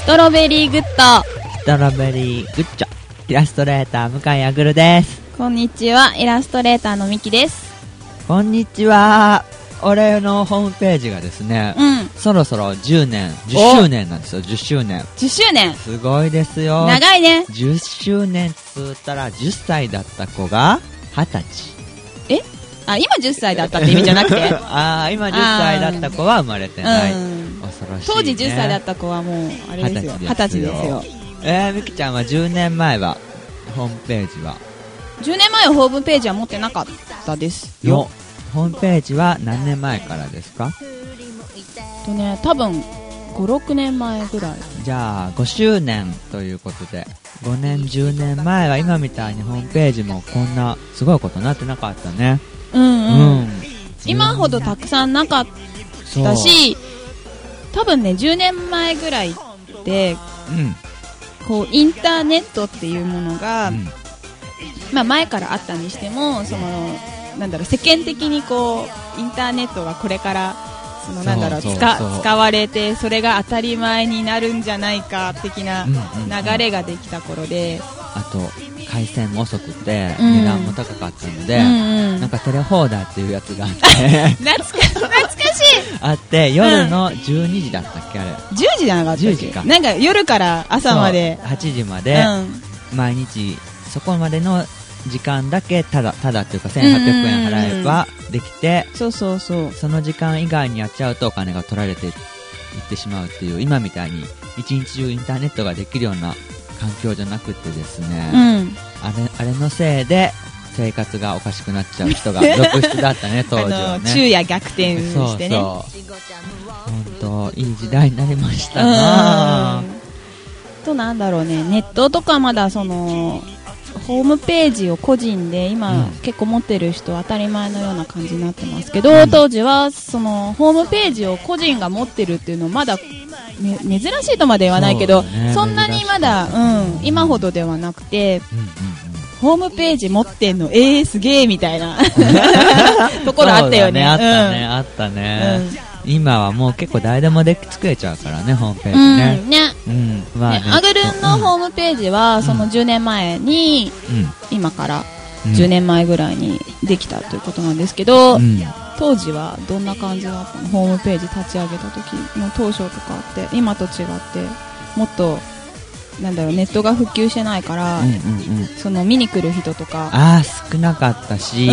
ストロベリーグッドストロベリーグッチョイラストレーター向井あぐるです。 こんにちは、イラストレーターのみきです。 こんにちは。俺のホームページがですね、そろそろ10周年なんですよ。10周年すごいですよ。 長いね。 10周年つったら10歳だった子が20歳。 今10歳だったって意味じゃなくて今10歳だった子は生まれてない、恐ろしいね。 当時10歳だった子はもうあれですよ、20歳ですよ。 みきちゃんは10年前はホームページは 10年前はホームページは持ってなかったですよ。 ホームページは何年前からですか？ 多分5、6年前ぐらい。 じゃあ5周年ということで、5年10年前は今みたいにホームページもこんなすごいことになってなかったね。今ほどたくさんなかったし、多分ね10年前ぐらいで、こうインターネットっていうものが、前からあったにしても、その世間的にこうインターネットがこれから使われて、それが当たり前になるんじゃないか的な流れができた頃で、 あと回線も遅くて値段も高かったので、なんかテレ放題っていうやつがあって懐かしいあって、夜の12時だったっけ、あれ 10時じゃなかったっけ？10時か。なんか夜から朝まで 8時まで、毎日そこまでの時間だけただっていうか1800円払えばできて、その時間以外にやっちゃうとお金が取られていってしまうっていう、今みたいに一日中インターネットができるような環境じゃなくてですね、あれのせいで生活がおかしくなっちゃう人が続出だったね当時はね。 昼夜逆転してね。 本当いい時代になりましたな。 となんだろうね、ネットとかまだそのホームページを個人で今、結構持ってる人は当たり前のような感じになってますけど、当時はそのホームページを個人が持ってるっていうのはまだ、珍しいとまで言わないけど、そんなにまだ、今ほどではなくて、ホームページ持ってんのすげーみたいなところあったよね。 あったね。今はもう結構誰でも作れちゃうからね、ホームページね。 アグルンのホームページはその10年前に、今から10年前ぐらいにできたということなんですけど、当時はどんな感じだったの？ホームページ立ち上げた時の当初とかって今と違ってもっとネットが普及してないから、その見に来る人とか少なかったし、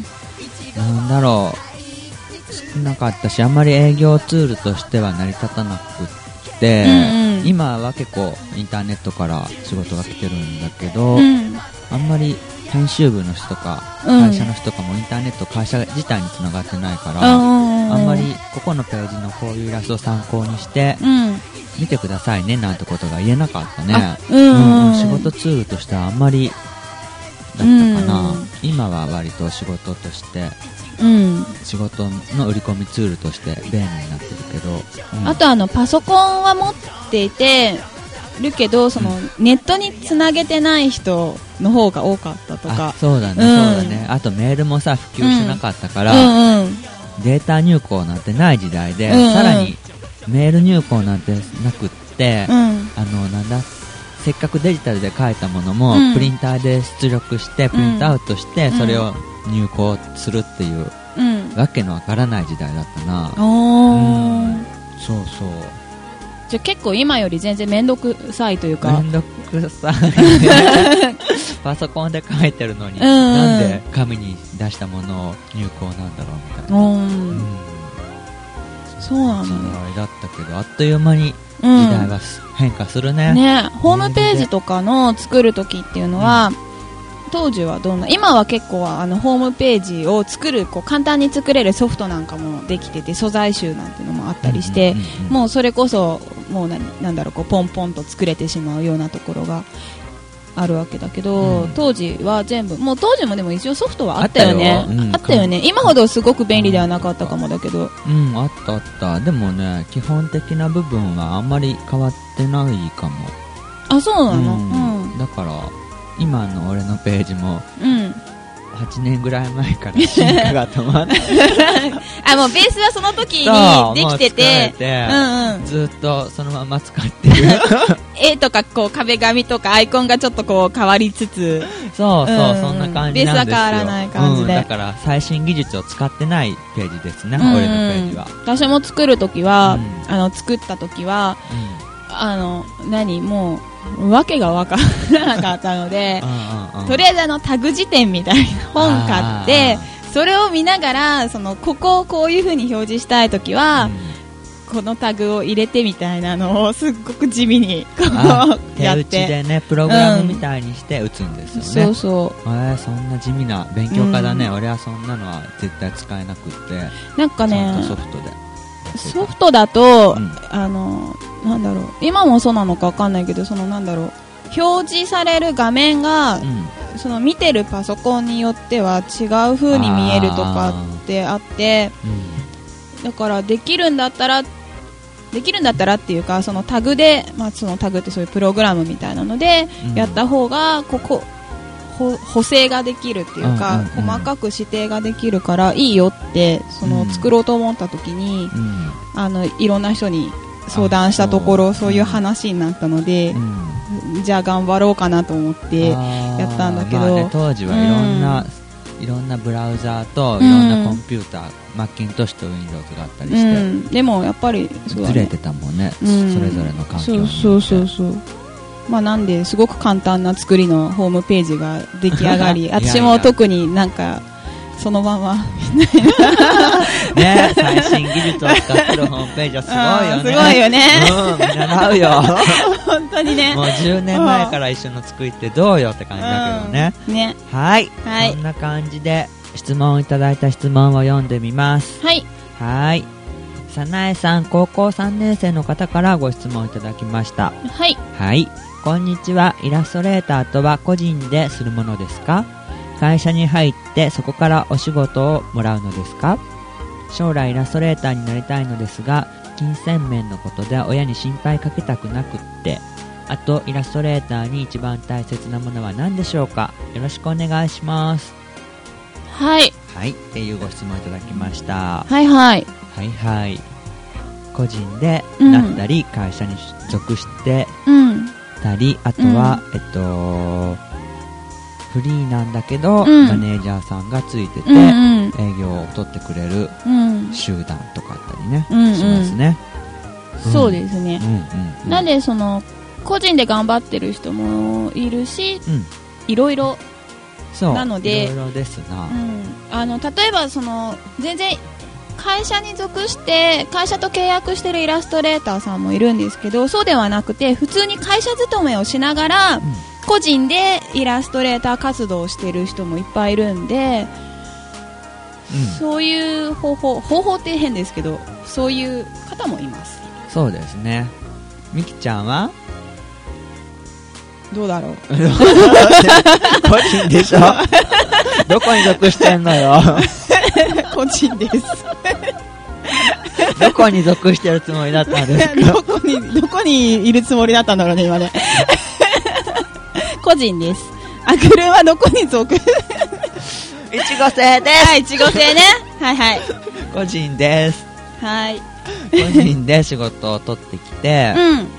少なかったし、あんまり営業ツールとしては成り立たなくて、今は結構インターネットから仕事が来てるんだけど、あんまり編集部の人とか会社の人とかもインターネット会社自体に繋がってないから、あんまりここのページのこういうイラストを参考にして見てくださいねなんてことが言えなかったね。仕事ツールとしてはあんまりだったかな。今は割と仕事として仕事の売り込みツールとして便利になってるけど、 あとパソコンは持っていてるけど、そのネットにつなげてない人の方が多かったとか。 そうだね。あとメールもさ普及してなかったから、データ入稿なんてない時代で、さらにメール入稿なんてなくって、せっかくデジタルで書いたものも、プリンターで出力してプリントアウトして、それを入稿するっていう、わけのわからない時代だったな。 じゃあ結構今より全然めんどくさいというか、 めんどくさいパソコンで書いてるのに、なんで紙に出したものを入稿なんだろうみたいな。 そうなんだ。 時代だったけど、あっという間に時代は変化するね。 ホームページとかの作るときっていうのは、当時は今は結構ホームページを作る簡単に作れるソフトなんかもできてて、素材集なんていうのもあったりして、もうそれこそもうポンポンと作れてしまうようなところがあるわけだけど、当時は全部もう当時もでも一応ソフトはあったよね。あったよね。今ほどすごく便利ではなかったかもだけど、 あったあった。でもね、基本的な部分はあんまり変わってないかも。 そうなの。 だから今の俺のページも、 8年ぐらい前から進化が止まってあ、もうベースはその時にできてて、 ずっとそのまま使ってる絵とかこう壁紙とかアイコンがちょっとこう変わりつつ、 そうそう、そんな感じなんですよ。 ベースは変わらない感じで、 だから最新技術を使ってないページですね、俺のページは。 私も作る時は、作った時は、もう訳が分からなかったのでとりあえずタグ辞典みたいな本買って、それを見ながらここをこういう風に表示したい時は、このタグを入れてみたいなのをすっごく地味にこうやって、 手打ちでね、プログラムみたいにして打つんですよね。 そうそんな地味な勉強家だね。俺はそんなのは絶対使えなくって、 なんかね、 ちゃんとソフトで。 ソフトだと、なんだろう、今もそうなのかわかんないけど、表示される画面が、見てるパソコンによっては違う風に見えるとかってあって、だからできるんだったらっていうか、そのタグで、そのタグってそういうプログラムみたいなのでやった方が補正ができるっていうか、細かく指定ができるからいいよって、作ろうと思った時に、いろんな人に相談したところ、そういう話になったので、じゃあ頑張ろうかなと思ってやったんだけど、 当時はいろんなブラウザーといろんなコンピューター、マッキントッシュと Windows があったりして、 でもやっぱりずれてたもんね、それぞれの環境に。 そうなんですごく簡単な作りのホームページが出来上がり私も特になんかそのままね、最新技術を使ってるホームページはすごいよね。 すごいよね。 見習うよ。 本当にね。 もう10年前から一緒の作りってどうよって感じだけどね。 ね。 はい。こんな感じで質問をいただいた質問を読んでみます。 はい。 はい。さなえさん、高校3年生の方からご質問いただきました。 はい。 はい。こんにちは。イラストレーターとは個人でするものですか？会社に入ってそこからお仕事をもらうのですか？将来イラストレーターになりたいのですが、金銭面のことで親に心配かけたくなくって、あとイラストレーターに一番大切なものは何でしょうか？よろしくお願いします。 はい。 はい。っていうご質問いただきました。 はいはい。 はいはい。個人でなったり、会社に属してたり、あとは、フリーなんだけど、マネージャーさんがついてて、営業を取ってくれる集団とかあったりね、しますね。 そうですね。なんで個人で頑張ってる人もいるし、いろいろなので、 いろいろですな。 例えば全然会社に属して会社と契約してるイラストレーターさんもいるんですけど、そうではなくて普通に会社勤めをしながら、個人でイラストレーター活動をしてる人もいっぱいいるんで、そういう方法って変ですけど、そういう方もいます。 そうですね。みきちゃんはどうだろう個人でしょどこに属してんのよ個人ですどこに属してるつもりだったんですかどこにいるつもりだったんだろうね、今ね個人です。あくるんはどこに属いちご製です。 はい、いちご製ね。はいはい。 個人です。 はい。 個人で仕事を取ってきて、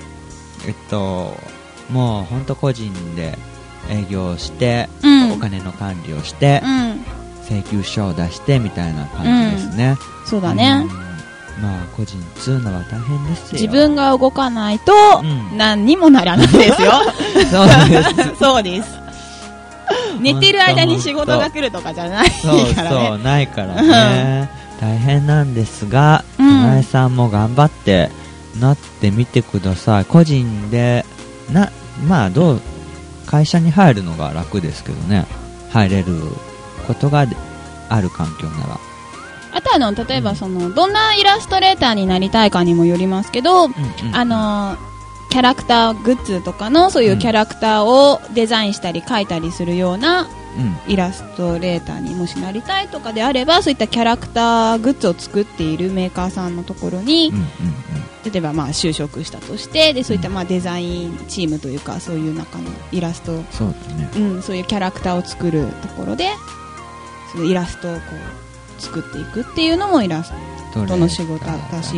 もうほんと個人で営業をして、お金の管理をして、請求書を出してみたいな感じですね。 そうだね。 まあ個人つうのは大変ですよ。 自分が動かないと何にもならないですよ。 そうです。 そうです。寝てる間に仕事が来るとかじゃないからね。 そうないからね。大変なんですが、かなえさんも頑張ってなってみてください。個人でまあ会社に入るのが楽ですけどね。入れることがある環境なら。 あと例えばどんなイラストレーターになりたいかにもよりますけど、キャラクターグッズとかのそういうキャラクターをデザインしたり描いたりするようなイラストレーターにもしなりたいとかであれば、そういったキャラクターグッズを作っているメーカーさんのところに、例えば就職したとして、でそういったデザインチームというか、そういう中のイラスト、そういうキャラクターを作るところでそのイラストをこう作っていくっていうのもイラストの仕事だし、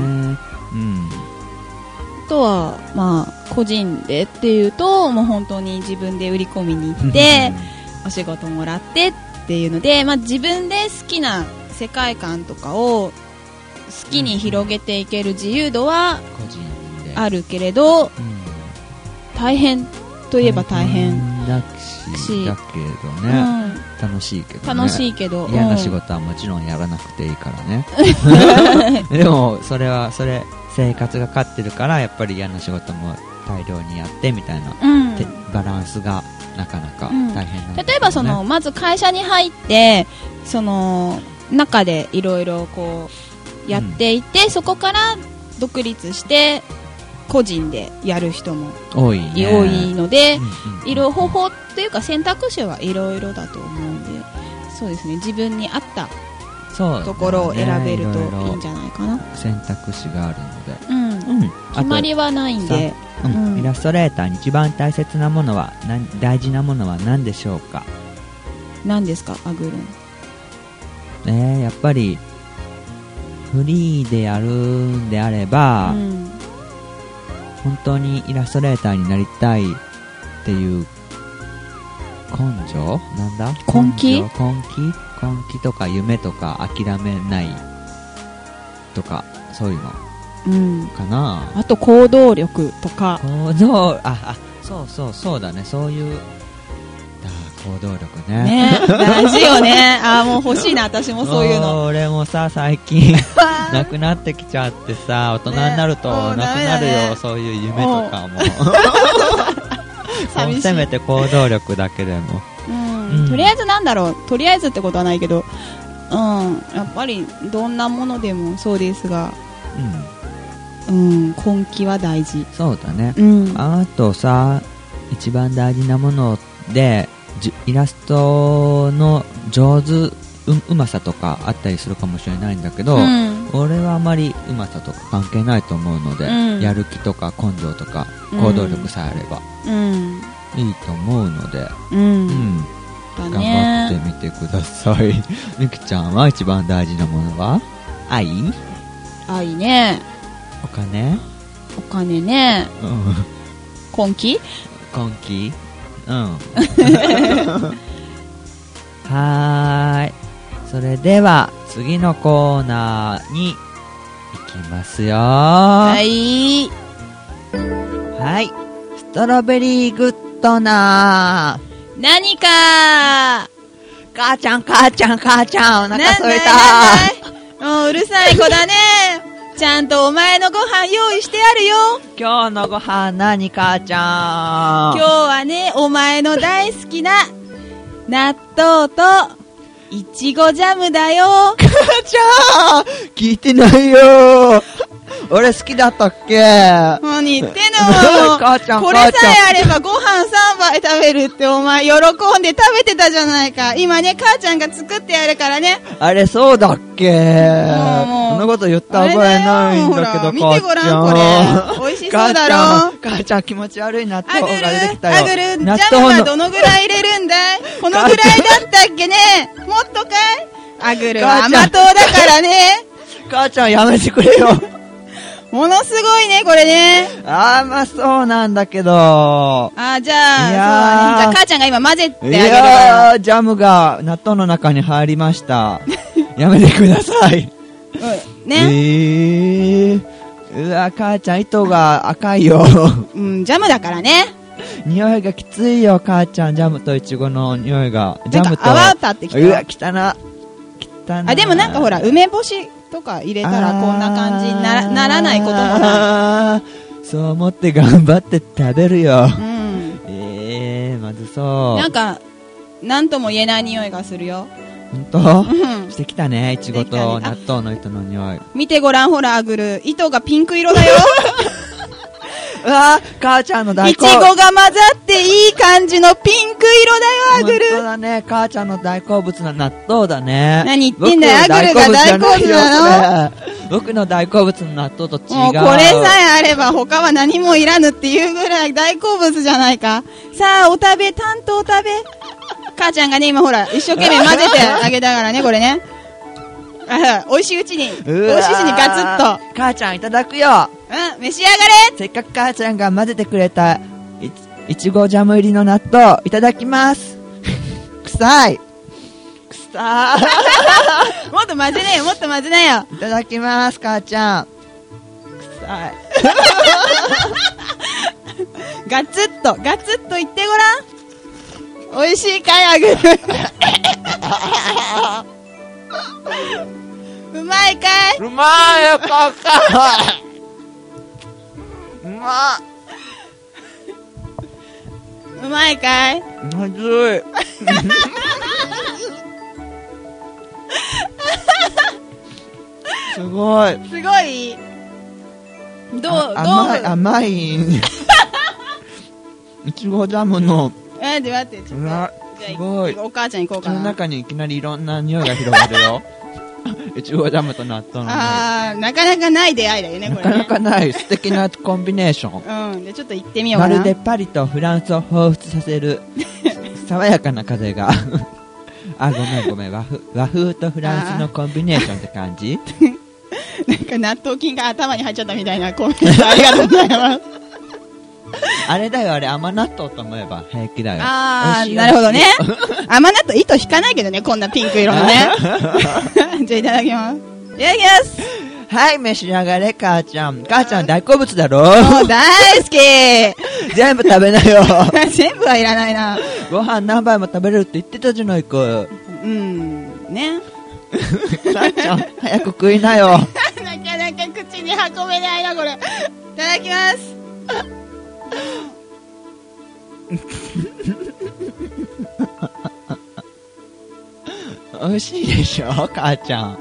あとはまあ個人でっていうともう本当に自分で売り込みに行ってお仕事もらってっていうので、まあ、自分で好きな世界観とかを好きに広げていける自由度はあるけれど、大変といえば大変だけどね、楽しいけどね、 楽しいけど嫌な仕事はもちろんやらなくていいからねでもそれ生活がかってるからやっぱり嫌な仕事も大量にやってみたいな、バランスがなかなか大変なんだ、ね、 例えばまず会社に入ってその中でいろいろこうやっていて、そこから独立して個人でやる人も多いので、方法というか選択肢はいろいろだと思うんで、そうですね、自分に合ったところを選べるといいんじゃないかな。 選択肢があるので、 決まりはないんで、 イラストレーターに一番大切なものは大事なものは何でしょうか。 何ですか、アグルン。 やっぱりフリーでやるんであれば、本当にイラストレーターになりたいっていう根性なんだ、 根気とか夢とか諦めないとかそういうのかな、 あと行動力とかそうだね、そういう行動力ね大事よねもう欲しいな、私もそういうの。 俺もさ最近なくなってきちゃってさ、大人になるとなくなるよ、そういう夢とかもせめて行動力だけでも、 とりあえずなんだろう、とりあえずってことはないけど、やっぱりどんなものでもそうですが、根気は大事。 そうだね、あとさ一番大事なものでイラストの上手うまさとかあったりするかもしれないんだけど、俺はあまりうまさとか関係ないと思うので、やる気とか根性とか行動力さえあれば、いいと思うので、頑張ってみてくださいみきちゃんは一番大事なものは愛ね、 お金ね、根気はーい、それでは次のコーナーに行きますよ。 はい、 ストロベリーグッドな何か母ちゃんお腹空いた。 もううるさい子だねちゃんとお前のご飯用意してあるよ。 今日のご飯何、母ちゃん。 今日はね、お前の大好きな納豆といちごジャムだよ。 母ちゃん聞いてないよ。俺好きだったっけ。 何言ってんの母ちゃん、 これさえあればご飯3杯食べるってお前喜んで食べてたじゃないか。今ね、母ちゃんが作ってやるからね。 あれそうだっけ。そんなこと言った覚えないんだけど、 見てごらんこれ。美味しそうだろ。 母ちゃん気持ち悪い納豆が出てきたよ。 アグル、ジャムはどのぐらい入れるんだい。このぐらいだったっけね。もっとかい。アグルは甘党だからね。 母ちゃんやめてくれよ。 ものすごいね、これね。 まあそうなんだけど。 じゃあ、じゃあ母ちゃんが今混ぜてあげるから。 いやー、ジャムが納豆の中に入りました。やめてください。 ね。 うわ、母ちゃん糸が赤いよ。 ジャムだからね。 匂いがきついよ、母ちゃん。ジャムとイチゴの匂いが。ジャムと。 泡立ってきた。 うわ、汚。 でもなんかほら、梅干しとか入れたらこんな感じにならないこともない。 そう思って頑張って食べるよ。まずそう。 なんか、なんとも言えない匂いがするよ。 本当？してきたね、いちごと納豆の糸の匂い。 見てごらん、ほら、アグル。糸がピンク色だよ。 うわー、母ちゃんの大好物。 いちごが混ざっていい感じのピンク色だよ、アグル。 本当だね、母ちゃんの大好物な納豆だね。 何言ってんだよ、アグルが大好物なの？ 僕の大好物の納豆と違う。 もうこれさえあれば他は何もいらぬっていうぐらい大好物じゃないか。さあ、お食べ、担当食べ。 母ちゃんがね、今ほら、一生懸命混ぜてあげたからね、これね。美味しいうちに、美味しいうちにガツッと。 母ちゃんいただくよ。 うん、召し上がれ。 せっかく母ちゃんが混ぜてくれたいちごジャム入りの納豆いただきます。臭い。 もっと混ぜなよ、もっと混ぜなよ。 いただきます、母ちゃん。臭い。 ガツッと言ってごらん。美味しいかい、あぐる。うまいかい。 うまいよ、母ちゃん。うまい。 うまいかい。 まずい。すごい。 すごい。 甘い。いちごジャムの。 待って、ちょっと。じゃあ、 すごい。 お母ちゃん行こうかな。 口の中にいきなりいろんな匂いが広がるよ。いちごジャムと納豆のね。 なかなかない出会いだよね、これね。 なかなかない素敵なコンビネーション。 うん、でちょっと行ってみようかな。 まるでパリとフランスを彷彿させる爽やかな風が。ごめん。和風とフランスのコンビネーションって感じ？ なんか納豆菌が頭に入っちゃったみたいなコメントありがとうございます。 あれだよ、あれ甘納豆と思えば平気だよ。 なるほどね。甘納豆糸引かないけどね、こんなピンク色のね。じゃあいただきます。いただきます。 はい、召し上がれ、母ちゃん。母ちゃん大好物だろ？ もう大好き。 全部食べなよ。 全部はいらないな。 ご飯何杯も食べれるって言ってたじゃないか。 ね。 母ちゃん、早く食いなよ。 なかなか口に運べないな、これ。いただきます。 美味しいでしょ、母ちゃん。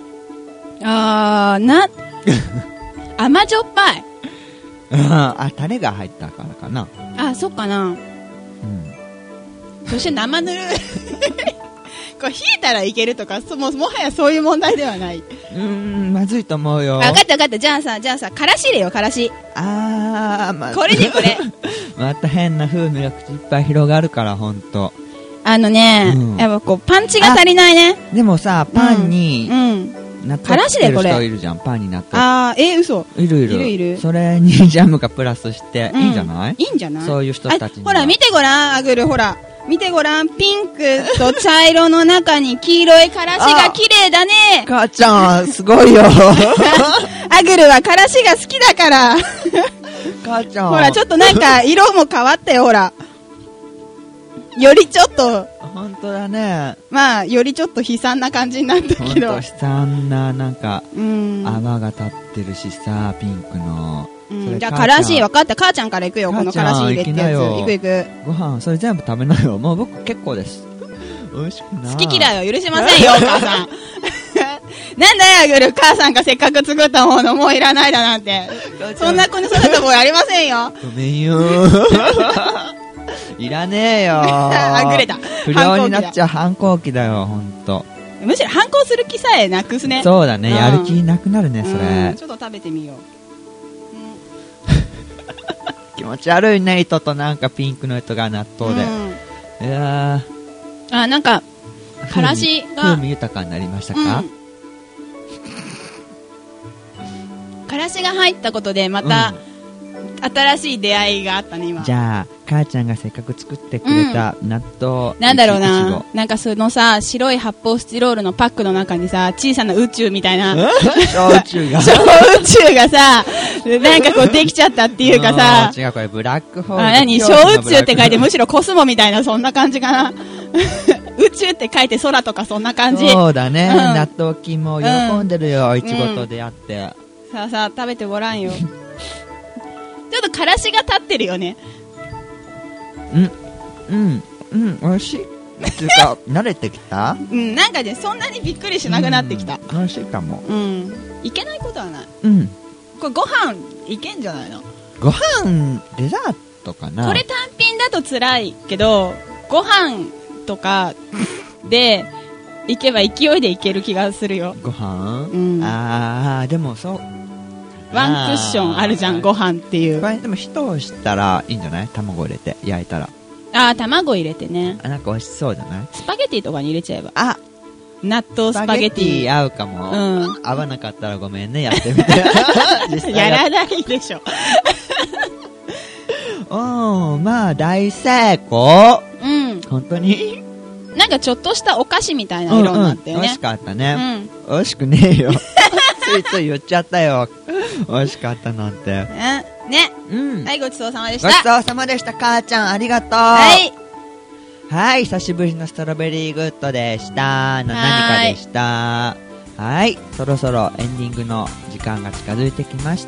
甘じょっぱい。 タレが入ったからかな。 そっかな。そして生ぬるこれ冷えたらいけるとか、もはやそういう問題ではない。 まずいと思うよ。 分かった。じゃあさ、からし入れよ、からし。これね、これ。 また変な風味が口いっぱい広がるから、ほんと。 やっぱこう、パンチが足りないね。 でもさ、パンに、 からしでこれ。 人いるじゃん、パンに納豆。 嘘。 いる。それにジャムがプラスして、いいんじゃない？ いいんじゃない？ そういう人たちに。 ほら、見てごらん、アグル、ほら。見てごらん、ピンクと茶色の中に黄色いからしが綺麗だね。 母ちゃん、すごいよ。 アグルはからしが好きだから。 母ちゃん。 ほら、ちょっとなんか色も変わったよ、ほら。よりちょっと。 本当だね。 よりちょっと悲惨な感じになったけど。 悲惨な、なんか、泡が立ってるしさ、ピンクの。 じゃあ、からし、分かった。母ちゃんから行くよ、このからし入れってやつ。行く。 ご飯、それ全部食べなよ。もう僕結構です。美味しくない。 好き嫌いは許しませんよ、お母さん。なんだよ、アグル。母さんがせっかく作ったものもういらないだなんて。そんな子に育った子やりませんよ。 ごめんよ。いらねえよ。 あぐれた。 不良になっちゃう反抗期だよ、ほんと。 むしろ反抗する気さえなくすね。 そうだね、やる気なくなるね、それ。 ちょっと食べてみよう。 気持ち悪いね、糸となんかピンクの糸が納豆で。いやー。なんか、からしが。 風味豊かになりましたか？ からしが入ったことで、また、新しい出会いがあったね、今。 じゃあ、母ちゃんがせっかく作ってくれた納豆。 なんだろうな。なんかそのさ、白い発泡スチロールのパックの中にさ、小さな宇宙みたいな。 小宇宙が。 小宇宙がさ、なんかこうできちゃったっていうかさ。 違う、これブラックホール。 何小宇宙って書いてむしろコスモみたいな、そんな感じかな。宇宙って書いて空とかそんな感じ。 そうだね。納豆菌も喜んでるよ、いちごと出会って。 さあ食べてごらんよ。ちょっとからしが立ってるよね。 美味しい。っていうか、慣れてきた？ なんかね、そんなにびっくりしなくなってきた。 美味しいかも。 いけないことはない。これご飯いけんじゃないの？ ご飯、デザートかな？ これ単品だと辛いけど、ご飯とかでいけば勢いでいける気がするよ。 ご飯？でもそう。 ワンクッションあるじゃん、ご飯っていう。 これでも火通したらいいんじゃない？卵入れて焼いたら。 あー、卵入れてね。 なんか美味しそうじゃない？ スパゲティとかに入れちゃえば。 あ、 納豆スパゲティ。 合うかも。合わなかったらごめんね、やってみて。 やらないでしょ。 まあ、大成功。本当になんかちょっとしたお菓子みたいな色になってよね。 美味しかったね。美味しくねえよ。ついつい言っちゃったよ。美味しかったなんて。 ね。はい、ごちそうさまでした。 ごちそうさまでした、母ちゃん。ありがとう。はい、久しぶりのストロベリーグッドでした。何かでした。はい、そろそろエンディングの時間が近づいてきました。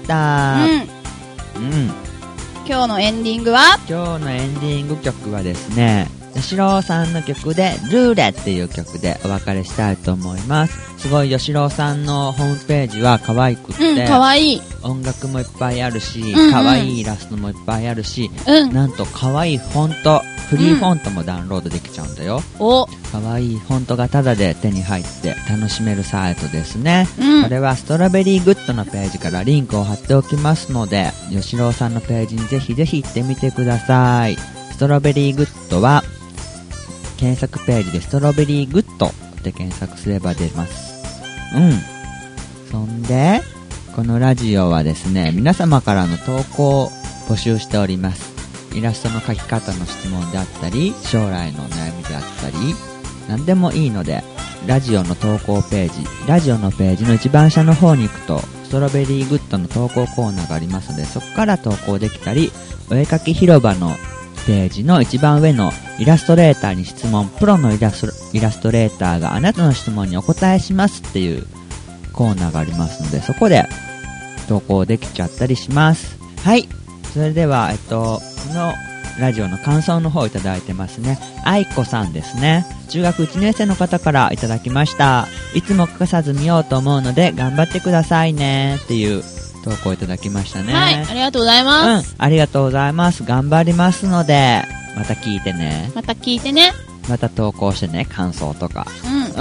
今日のエンディングは？ 今日のエンディング曲はですね、吉郎さんの曲でルーレっていう曲でお別れしたいと思います。すごい吉郎さんのホームページは可愛くって、 可愛い音楽もいっぱいあるし、可愛いイラストもいっぱいあるし、なんと可愛いフォント、フリーフォントもダウンロードできちゃうんだよ。可愛いフォントがタダで手に入って楽しめるサイトですね。これはストロベリーグッドのページからリンクを貼っておきますので、吉郎さんのページにぜひぜひ行ってみてください。ストロベリーグッドは検索ページでストロベリーグッドって検索すれば出ます。そんでこのラジオはですね、皆様からの投稿を募集しております。イラストの描き方の質問であったり、将来のお悩みであったり、何でもいいので、ラジオの投稿ページ、ラジオのページの一番下の方に行くとストロベリーグッドの投稿コーナーがありますので、そこから投稿できたり、お絵描き広場のページの一番上のイラストレーターに質問、プロのイラストレーターがあなたの質問にお答えしますっていうコーナーがありますので、そこで投稿できちゃったりします。はい、それではこのラジオの感想の方いただいてますね。愛子さんですね。中学1年生の方からいただきました。いつも欠かさず見ようと思うので頑張ってくださいねっていう投稿いただきましたね。 はい、ありがとうございます。 ありがとうございます。頑張りますので、また聞いてね。 また聞いてね。 また投稿してね、感想とか。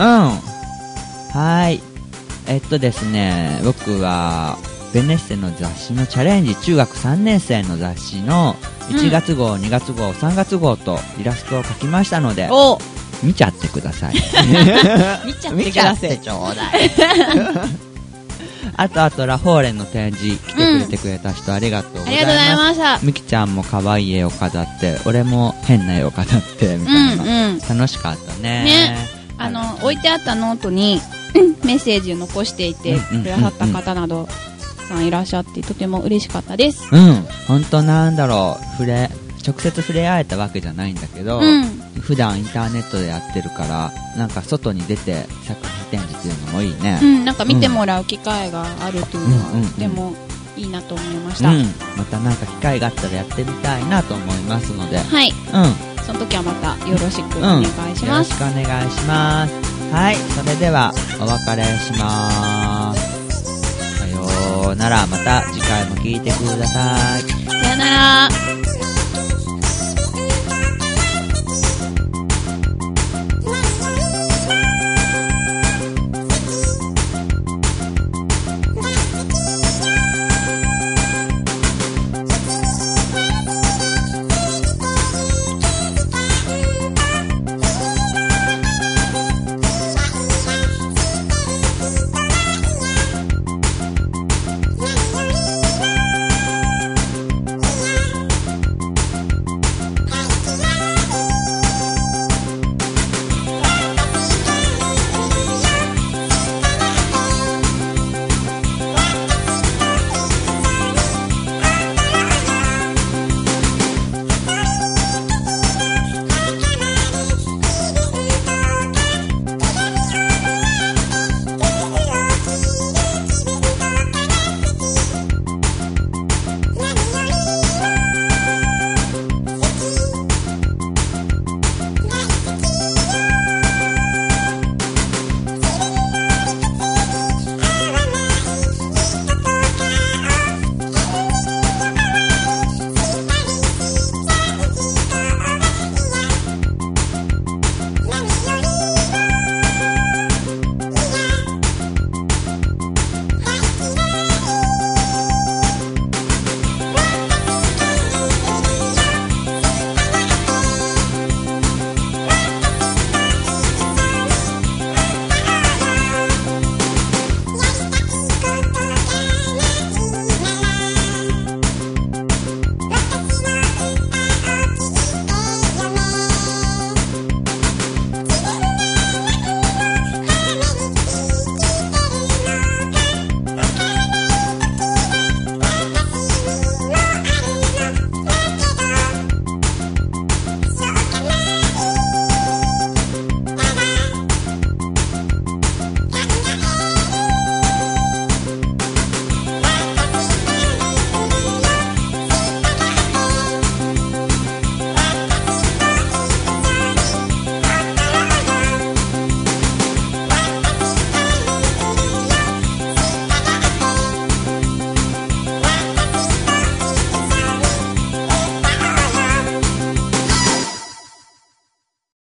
はい。ですね、僕は、ベネッセの雑誌のチャレンジ中学3年生の雑誌の1月号、2月号、3月号とイラストを描きましたので、見ちゃってください。 見ちゃってください。 ちょうだい。あとラフォーレンの展示来てくれた人、ありがとうございます。 ありがとうございました。 みきちゃんも可愛い絵を飾って、俺も変な絵を飾ってみたいな、楽しかったね。 置いてあったノートにメッセージを残していてくださった方などさんいらっしゃって、とても嬉しかったです。 本当なんだろう、直接触れ合えたわけじゃないんだけど、普段インターネットでやってるから、なんか外に出て作品展示っていうのもいいね。 なんか見てもらう機会があるというのは、でもいいなと思いました。 またなんか機会があったらやってみたいなと思いますので、 はい。その時はまたよろしくお願いします。 よろしくお願いします。はい、それではお別れします。さようなら、また次回も聞いてください。 さようなら。